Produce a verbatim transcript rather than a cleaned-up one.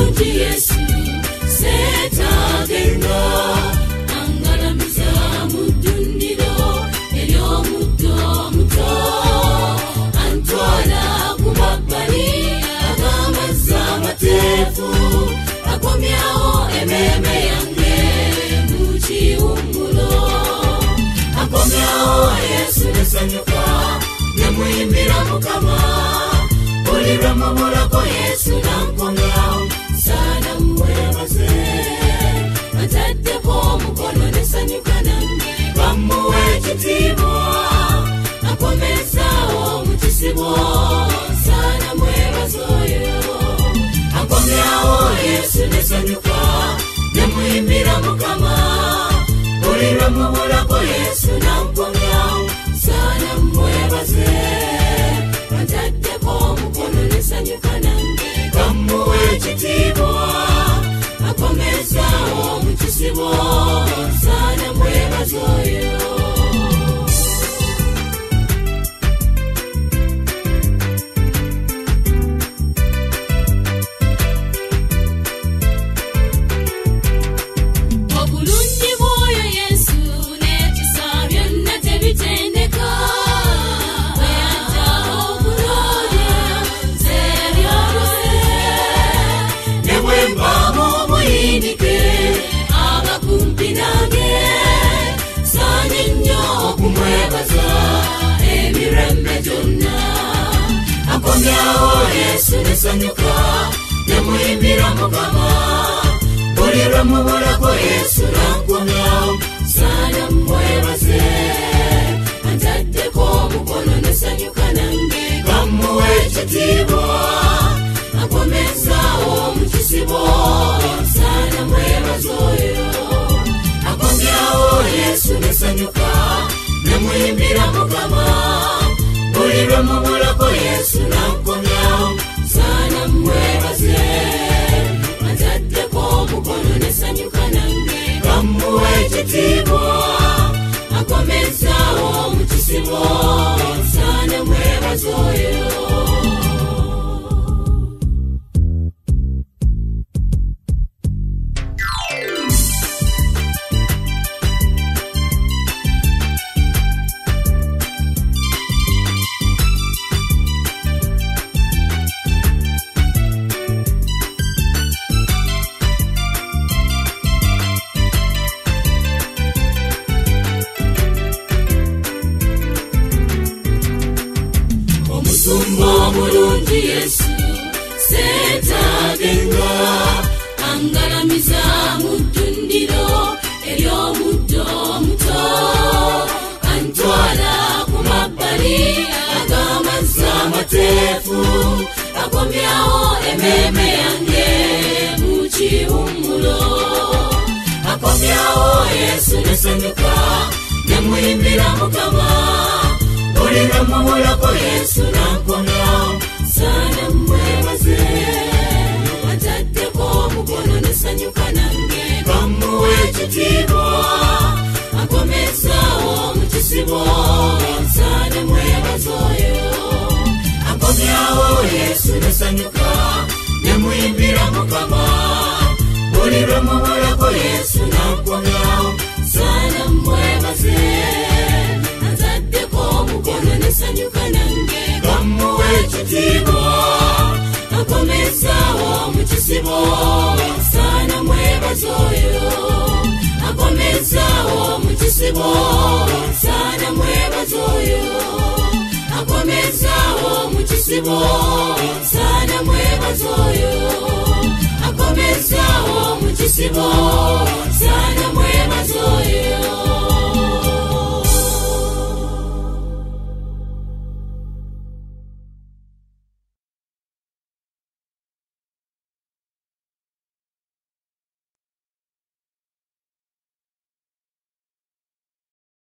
mulungi Yesu setagenga angalamiza mu ddundiro ery'omuddo muto antwala ku mabbali ag'amazzi amateefu akomyawo emmeeme yange mu kiwummulo akomyawo Yesu nesanyuka nemuyimbira Mukama buli lwe mubulako Yesu nankomyawo sana mwebaze ataddeko omukono nesanyuka nange bamuwe ekitiibwa akomezaawo mu kisibo sana mwebaze oyo akomyawo Yesu nesanyuka nemuyimbira Mukama buli lwe mubulako Yesu nankomyawo sana mwebaze ataddeko omukono nesanyuka nange bamuwe ekitiibwa akomezaawo mu kisibo sana mwebaze oyo obulungi bw'oyo Yesu n'ekisa byonna tebitendeka abakumpi nange saanye nnyo okumwebaza emirembe gyonna akomyawo Yesu nesanyuka nemuyimbira Mukama buli lwe mubulako Yesu nankomyawo saana mwebaze antaddeko omukono nesanyuka nange bamuwe ekitiibwa akomezaawo mu kisibo sana mwebaze oyo akomyawo Yesu nesanyuka nemuyimbira Mukama buli lwe mubulako Yesu nankomyawo sana mwebaze antaddeko omukono nesanyuka nange bamuwe ekitiibwa akomezaawo mu kisibo sana mwebaze oyo omusumba omulungi Yesu setagenga angalamiza mu ddundiro ery'omuddo muto antwala ku mabbali ag'amazzi amateefu akomyawo emmeeme yange mu kiwummulo akomyawo Yesu nesanyuka nemuyimbira Mukama buli lwe mubulako Yesu nankomyawo sana mwebaze ataddeko omukono nesanyuka nange bamuwe ekitiibwa akomezaawo mu kisibo sana mwebaze oyo akomyawo Yesu nesanyuka nemuyimbira Mukama buli lwe mubulako Yesu nankomyawo sana mwebaze omukono nesanyuka nange bamuwe ekitiibwa akomezaawo mu kisibo sana mwebaze oyo akomezaawo mu kisibo sana mwebaze oyo akomezaawo mu kisibo sana mwebaze oyo akomezaawo mu kisibo